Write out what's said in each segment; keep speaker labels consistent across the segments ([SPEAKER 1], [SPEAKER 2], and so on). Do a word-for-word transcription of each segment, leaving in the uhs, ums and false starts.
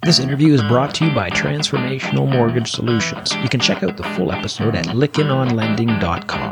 [SPEAKER 1] This interview is brought to you by Transformational Mortgage Solutions. You can check out the full episode at lykken on lending dot com.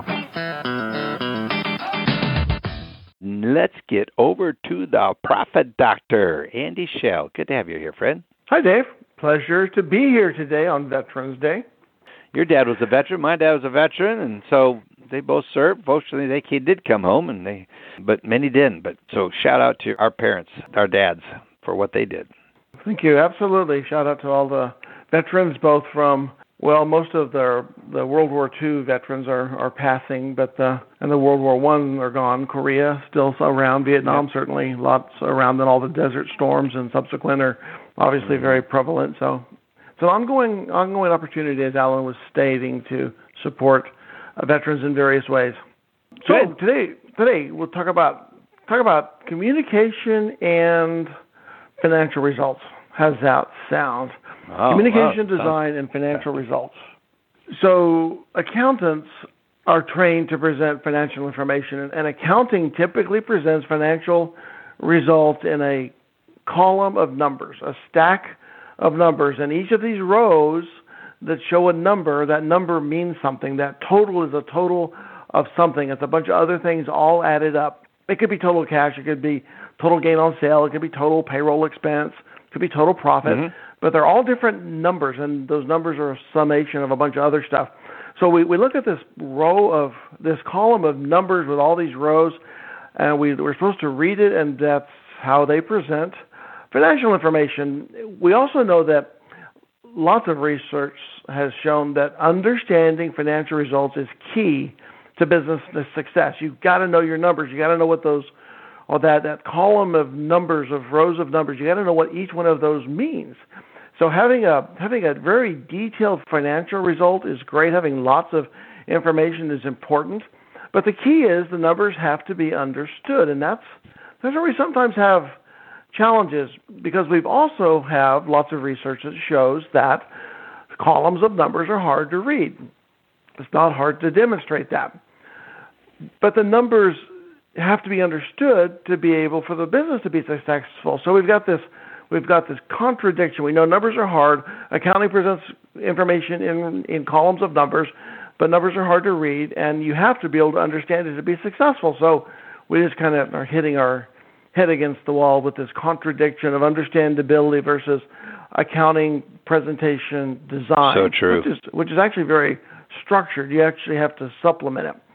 [SPEAKER 2] Let's get over to the Profit Doctor, Andy Schell. Good to have you here, friend.
[SPEAKER 3] Hi, Dave. Pleasure to be here today on Veterans Day.
[SPEAKER 2] Your dad was a veteran. My dad was a veteran, and so they both served. Fortunately, they did come home, and they, but many didn't. But so shout out to our parents, our dads, for what they did.
[SPEAKER 3] Thank you. Absolutely. Shout out to all the veterans, both from, well, most of the the World War Two veterans are, are passing, but the, and the World War One are gone. Korea still around. Vietnam, yeah. Certainly lots around, and all the desert storms and subsequent are obviously very prevalent. So so ongoing ongoing opportunity, as Alan was stating, to support uh, veterans in various ways. So
[SPEAKER 2] Good.
[SPEAKER 3] today today we'll talk about talk about communication and financial results. How's that sound?
[SPEAKER 2] Oh,
[SPEAKER 3] Communication
[SPEAKER 2] wow.
[SPEAKER 3] design and financial results. So accountants are trained to present financial information, and accounting typically presents financial results in a column of numbers, a stack of numbers, and each of these rows that show a number, that number means something. That total is a total of something. It's a bunch of other things all added up. It could be total cash, it could be total gain on sale, it could be total payroll expense, it could be total profit, mm-hmm. but they're all different numbers, and those numbers are a summation of a bunch of other stuff. So we, we look at this row of, this column of numbers with all these rows, and we, we're supposed to read it, and that's how they present financial information. We also know that lots of research has shown that understanding financial results is key to business success. You've got to know your numbers. You got to know what those, or that, that column of numbers, of rows of numbers, you got to know what each one of those means. So having a having a very detailed financial result is great. Having lots of information is important. But the key is the numbers have to be understood, and that's that's where we sometimes have challenges, because we've also have lots of research that shows that columns of numbers are hard to read. It's not hard to demonstrate that. But the numbers have to be understood to be able for the business to be successful. So we've got this we've got this contradiction. We know numbers are hard. Accounting presents information in in columns of numbers, but numbers are hard to read, and you have to be able to understand it to be successful. So we just kind of are hitting our head against the wall with this contradiction of understandability versus accounting presentation design.
[SPEAKER 2] So true.
[SPEAKER 3] Which is, which is actually very structured. You actually have to supplement it.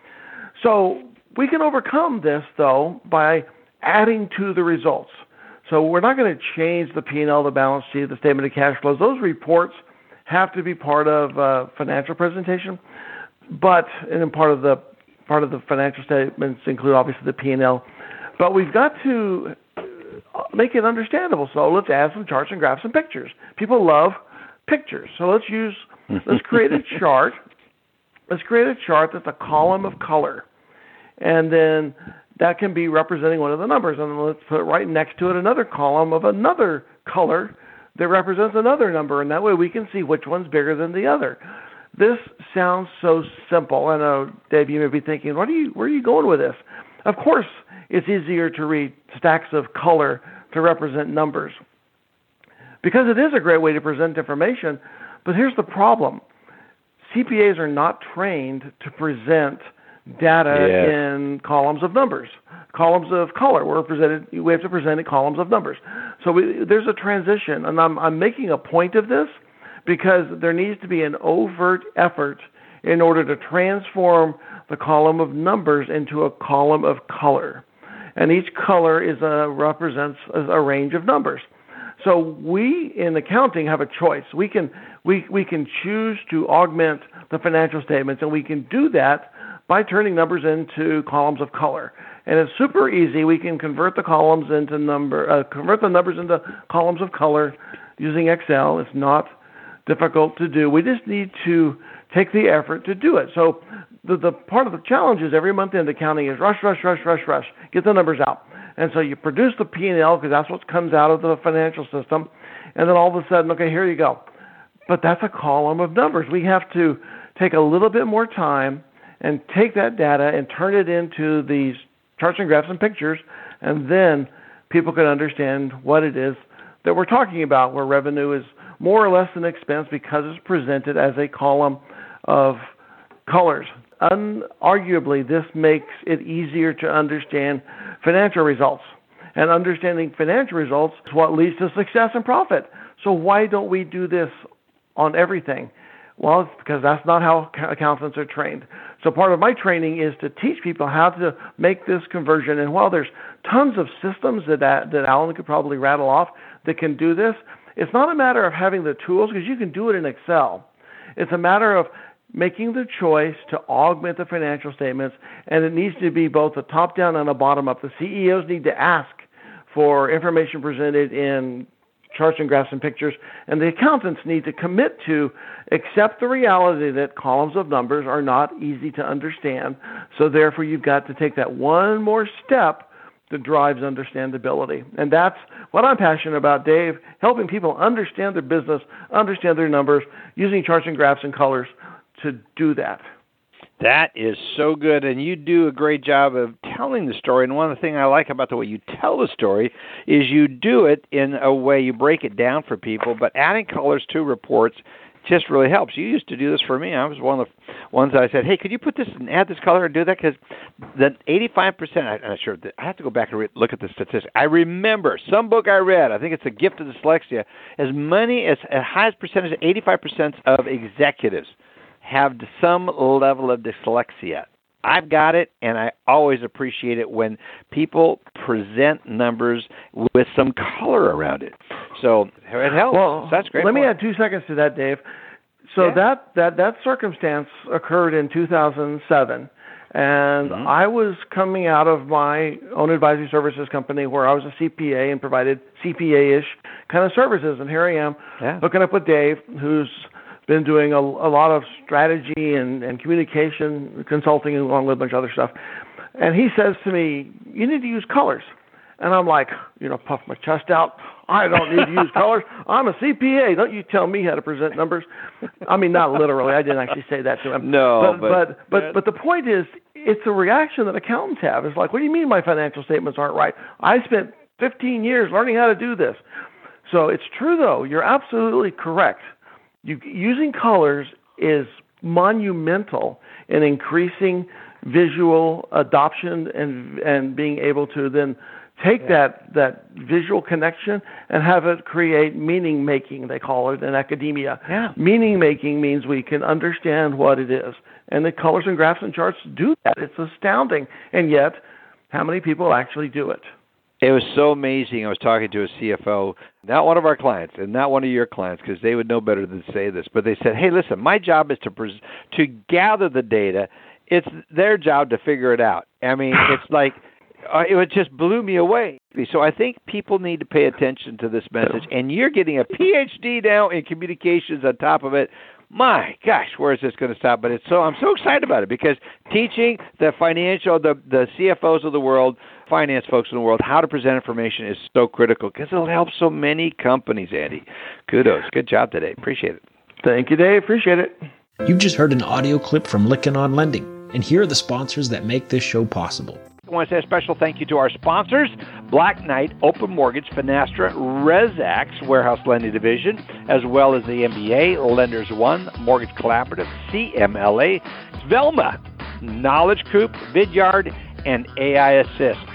[SPEAKER 3] So we can overcome this, though, by adding to the results. So we're not going to change the P and L, the balance sheet, the statement of cash flows. Those reports have to be part of uh, financial presentation, but and then part of the part of the financial statements include obviously the P and L. But we've got to make it understandable. So let's add some charts and graphs and pictures. People love pictures, so let's use let's create a chart. Let's create a chart that's a column of color. And then that can be representing one of the numbers. And then let's put right next to it another column of another color that represents another number. And that way we can see which one's bigger than the other. This sounds so simple. I know, Dave, you may be thinking, what are you, where are you going with this? Of course, it's easier to read stacks of color to represent numbers, because it is a great way to present information. But here's the problem. C P As are not trained to present data
[SPEAKER 2] yes.
[SPEAKER 3] in columns of numbers, columns of color. We're presented. We have to present in columns of numbers. So we, there's a transition, and I'm, I'm making a point of this because there needs to be an overt effort in order to transform the column of numbers into a column of color, and each color is a represents a range of numbers. So we in accounting have a choice. We can we we can choose to augment the financial statements, and we can do that by turning numbers into columns of color. And it's super easy. We can convert the columns into number uh, convert the numbers into columns of color using Excel. It's not difficult to do. We just need to take the effort to do it. So the the part of the challenge is every month end accounting is rush, rush, rush, rush, rush, get the numbers out. And so you produce the P and L because that's what comes out of the financial system. And then all of a sudden, okay, here you go. But that's a column of numbers. We have to take a little bit more time and take that data and turn it into these charts and graphs and pictures, and then people can understand what it is that we're talking about, where revenue is more or less an expense because it's presented as a column of colors. Unarguably, this makes it easier to understand financial results. And understanding financial results is what leads to success and profit. So why don't we do this on everything? Well, it's because that's not how accountants are trained. So part of my training is to teach people how to make this conversion. And while there's tons of systems that that Alan could probably rattle off that can do this, it's not a matter of having the tools, because you can do it in Excel. It's a matter of making the choice to augment the financial statements, and it needs to be both a top-down and a bottom-up. The C E Os need to ask for information presented in charts and graphs and pictures, and the accountants need to commit to accept the reality that columns of numbers are not easy to understand. So therefore, you've got to take that one more step that drives understandability. And that's what I'm passionate about, Dave, helping people understand their business, understand their numbers, using charts and graphs and colors to do that.
[SPEAKER 2] That is so good, and you do a great job of telling the story. And one of the things I like about the way you tell the story is you do it in a way, you break it down for people, but adding colors to reports just really helps. You used to do this for me. I was one of the ones that I said, hey, could you put this and add this color and do that? Because the eighty-five percent, I'm not sure, I have to go back and re- look at the statistics. I remember some book I read, I think it's A Gift of Dyslexia, as many as a highest percentage, eighty-five percent of executives have some level of dyslexia. I've got it, and I always appreciate it when people present numbers with some color around it. So it helps.
[SPEAKER 3] Well,
[SPEAKER 2] so that's great.
[SPEAKER 3] Let
[SPEAKER 2] point.
[SPEAKER 3] me add two seconds to that, Dave. So
[SPEAKER 2] yeah.
[SPEAKER 3] that, that, that circumstance occurred in two thousand seven, and mm-hmm. I was coming out of my own advisory services company where I was a C P A and provided C P A-ish kind of services, and here I am
[SPEAKER 2] yeah.
[SPEAKER 3] hooking up with Dave, who's been doing a, a lot of strategy and, and communication consulting along with a bunch of other stuff. And he says to me, you need to use colors. And I'm like, you know, puff my chest out. I don't need to use colors. I'm a C P A. Don't you tell me how to present numbers. I mean, not literally. I didn't actually say that to him.
[SPEAKER 2] No,
[SPEAKER 3] but but but, but, but the point is, it's a reaction that accountants have. It's like, what do you mean my financial statements aren't right? I spent fifteen years learning how to do this. So it's true, though. You're absolutely correct. You, using colors is monumental in increasing visual adoption and and being able to then take yeah. that that visual connection and have it create meaning making, they call it in academia.
[SPEAKER 2] Yeah.
[SPEAKER 3] Meaning making means we can understand what it is. And the colors and graphs and charts do that. It's astounding. And yet, how many people actually do it?
[SPEAKER 2] It was so amazing. I was talking to a C F O, not one of our clients and not one of your clients, because they would know better than to say this, but they said, hey, listen, my job is to pres- to gather the data. It's their job to figure it out. I mean, it's like, uh, it just blew me away. So I think people need to pay attention to this message, and you're getting a P H D now in communications on top of it. My gosh, where is this going to stop? But it's so I'm so excited about it, because teaching the financial, the, the C F Os of the world, finance folks in the world, how to present information is so critical, because it'll help so many companies, Andy. Kudos. Good job today. Appreciate it.
[SPEAKER 3] Thank you, Dave. Appreciate it.
[SPEAKER 1] You've just heard an audio clip from Lykken on Lending, and here are the sponsors that make this show possible.
[SPEAKER 2] I want to say a special thank you to our sponsors, Black Knight, Open Mortgage, Finastra, ResAx, Warehouse Lending Division, as well as the M B A, Lenders One, Mortgage Collaborative, C M L A, Velma, Knowledge Coop, Vidyard, and A I Assist.